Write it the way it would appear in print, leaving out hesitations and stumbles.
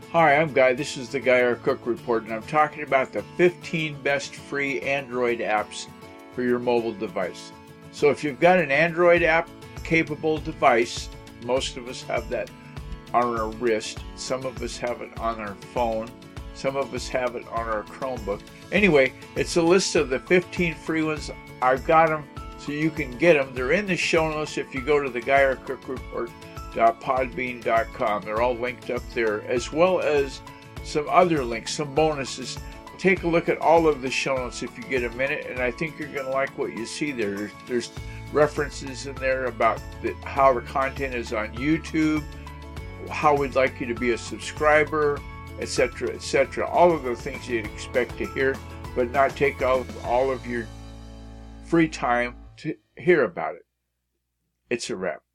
Hi, I'm Guy. This is the Guy Our Cook Report, and I'm talking about the 15 best free Android apps for your mobile device. So if you've got an Android app capable device, most of us have that on our wrist, some of us have it on our phone, some of us have it on our Chromebook. Anyway, it's a list of the 15 free ones. I've got them so you can get them. They're in the show notes if you go to the Guy Our Cook Report .podbean.com. They're all linked up there, as well as some other links, some bonuses. Take a look at all of the show notes if you get a minute, and I think you're going to like what you see there. There's references in there about how the content is on YouTube, how we'd like you to be a subscriber, etc., etc. All of the things you'd expect to hear, but not take all of your free time to hear about it. It's a wrap.